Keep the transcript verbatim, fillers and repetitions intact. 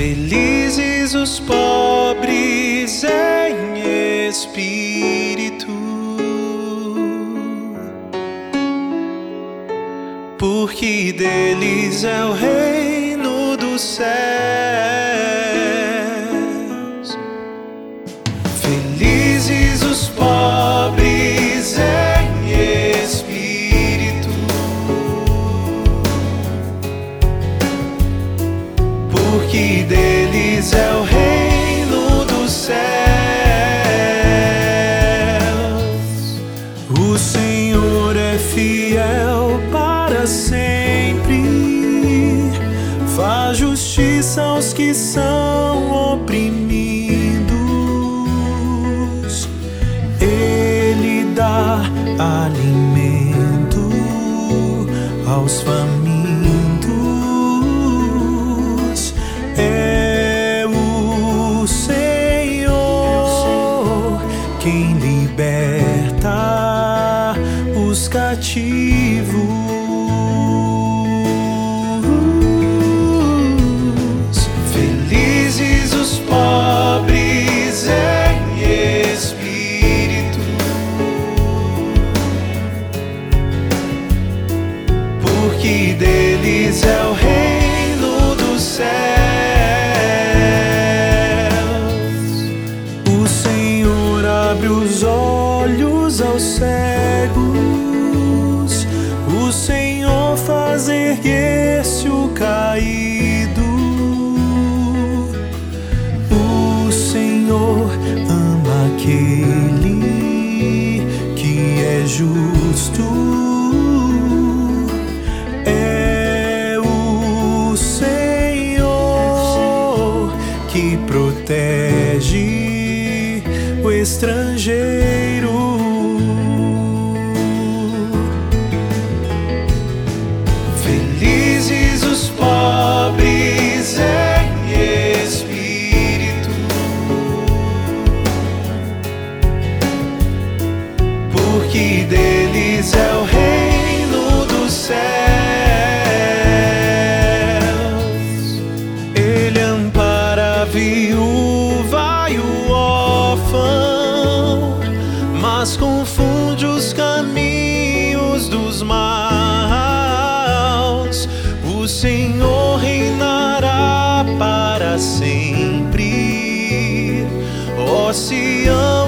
Felizes os pobres em espírito, porque deles é o reino dos céus. Felizes os pobres em espírito, porque deles é o reino dos céus. O Senhor é fiel para sempre, faz justiça aos que são oprimidos. Ele dá alimento aos famintos. É o Senhor quem liberta os cativos. Felizes os pobres em espírito, porque deles é o reino dos céus. O Senhor abre os olhos aos cegos, o Senhor faz erguer-se o caído. O Senhor ama aquele que é justo. É o Senhor que protege o estrangeiro. Felizes os pobres em espírito, porque deles é o reino dos céus. Ele ampara a viúva e o órfão, mas confunde os caminhos dos maus. O Senhor reinará para sempre, ó Sião.